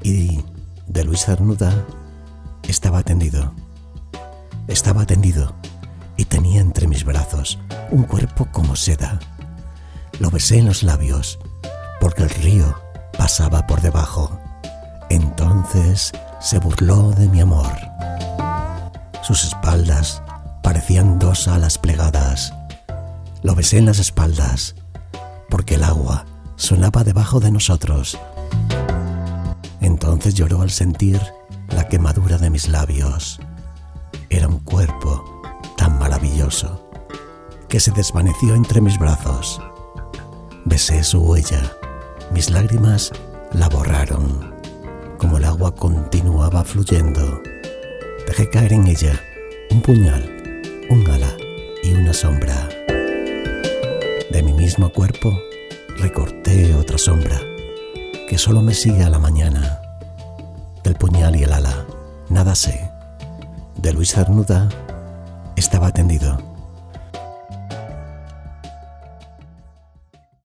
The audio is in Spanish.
y de Luis Cernuda estaba tendido. Estaba tendido y tenía entre mis brazos un cuerpo como seda. Lo besé en los labios porque el río pasaba por debajo. Entonces se burló de mi amor. Sus espaldas parecían dos alas plegadas. Lo besé en las espaldas porque el agua sonaba debajo de nosotros. Entonces lloró al sentir la quemadura de mis labios. Era un cuerpo tan maravilloso que se desvaneció entre mis brazos. Besé su huella, mis lágrimas la borraron. Como el agua continuaba fluyendo, dejé caer en ella un puñal, un ala y una sombra. De mi mismo cuerpo recorté otra sombra que solo me sigue a la mañana. Del puñal y el ala nada sé. De Luis Cernuda estaba tendido.